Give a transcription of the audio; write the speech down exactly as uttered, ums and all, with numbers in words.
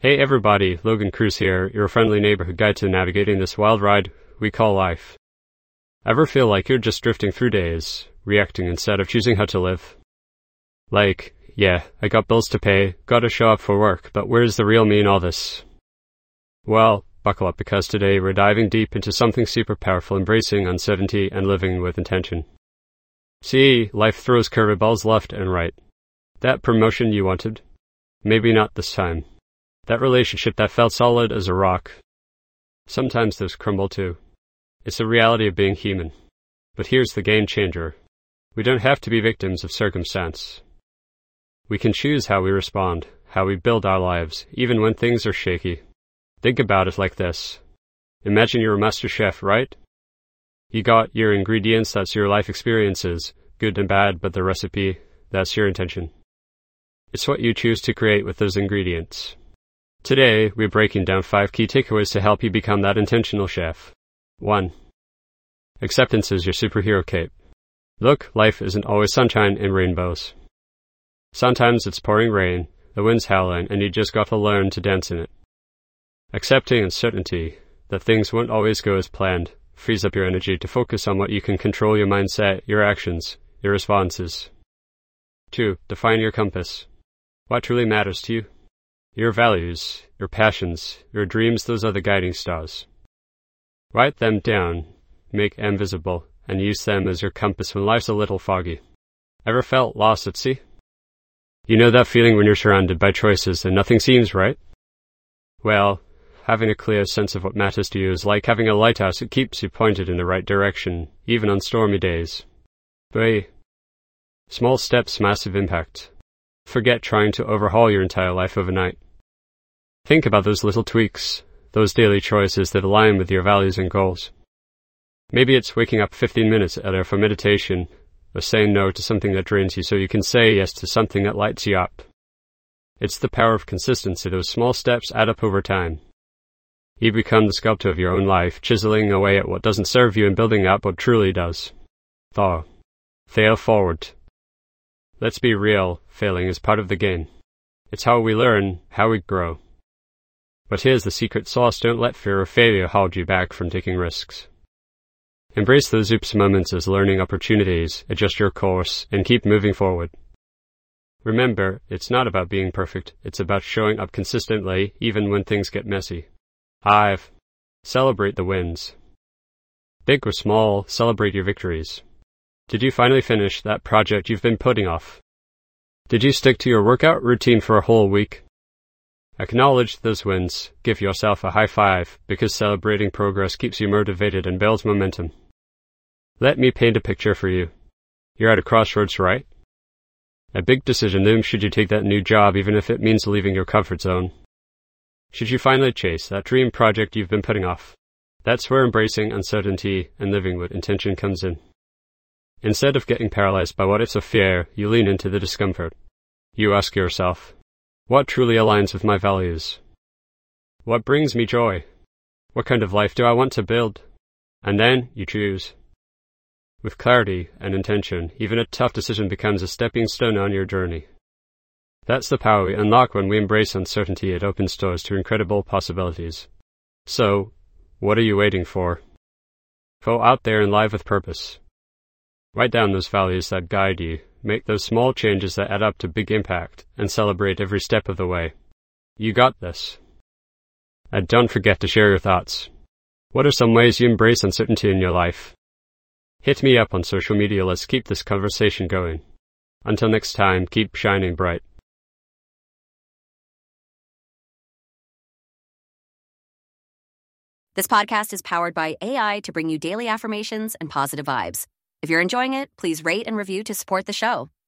Hey everybody, Logan Cruz here, your friendly neighborhood guide to navigating this wild ride we call life. Ever feel like you're just drifting through days, reacting instead of choosing how to live? Like, yeah, I got bills to pay, gotta show up for work, but where's the real me in all this? Well, buckle up because today we're diving deep into something super powerful, embracing uncertainty and living with intention. See, life throws curveballs left and right. That promotion you wanted? Maybe not this time. That relationship that felt solid as a rock. Sometimes those crumble too. It's the reality of being human. But here's the game changer. We don't have to be victims of circumstance. We can choose how we respond, how we build our lives, even when things are shaky. Think about it like this. Imagine you're a master chef, right? You got your ingredients, that's your life experiences, good and bad, but the recipe, that's your intention. It's what you choose to create with those ingredients. Today, we're breaking down five key takeaways to help you become that intentional chef. one. Acceptance is your superhero cape. Look, life isn't always sunshine and rainbows. Sometimes it's pouring rain, the wind's howling, and you just gotta learn to dance in it. Accepting uncertainty, that things won't always go as planned, frees up your energy to focus on what you can control: your mindset, your actions, your responses. two. Define your compass. What truly matters to you? Your values, your passions, your dreams, those are the guiding stars. Write them down, make them visible, and use them as your compass when life's a little foggy. Ever felt lost at sea? You know that feeling when you're surrounded by choices and nothing seems right? Well, having a clear sense of what matters to you is like having a lighthouse that keeps you pointed in the right direction, even on stormy days. But small steps, massive impact. Forget trying to overhaul your entire life overnight. Think about those little tweaks, those daily choices that align with your values and goals. Maybe it's waking up fifteen minutes earlier for meditation, or saying no to something that drains you so you can say yes to something that lights you up. It's the power of consistency. Those small steps add up over time. You become the sculptor of your own life, chiseling away at what doesn't serve you and building up what truly does. Thaw. Fail forward. Let's be real, failing is part of the game. It's how we learn, how we grow. But here's the secret sauce: don't let fear of failure hold you back from taking risks. Embrace those oops moments as learning opportunities, adjust your course, and keep moving forward. Remember, it's not about being perfect, it's about showing up consistently, even when things get messy. five. Celebrate the wins. Big or small, celebrate your victories. Did you finally finish that project you've been putting off? Did you stick to your workout routine for a whole week? Acknowledge those wins, give yourself a high five, because celebrating progress keeps you motivated and builds momentum. Let me paint a picture for you. You're at a crossroads, right? A big decision looms. Should you take that new job even if it means leaving your comfort zone? Should you finally chase that dream project you've been putting off? That's where embracing uncertainty and living with intention comes in. Instead of getting paralyzed by what ifs or fear, you lean into the discomfort. You ask yourself, what truly aligns with my values? What brings me joy? What kind of life do I want to build? And then you choose. With clarity and intention, even a tough decision becomes a stepping stone on your journey. That's the power we unlock when we embrace uncertainty. It opens doors to incredible possibilities. So, what are you waiting for? Go out there and live with purpose. Write down those values that guide you, make those small changes that add up to big impact, and celebrate every step of the way. You got this. And don't forget to share your thoughts. What are some ways you embrace uncertainty in your life? Hit me up on social media. Let's keep this conversation going. Until next time, keep shining bright. This podcast is powered by A I to bring you daily affirmations and positive vibes. If you're enjoying it, please rate and review to support the show.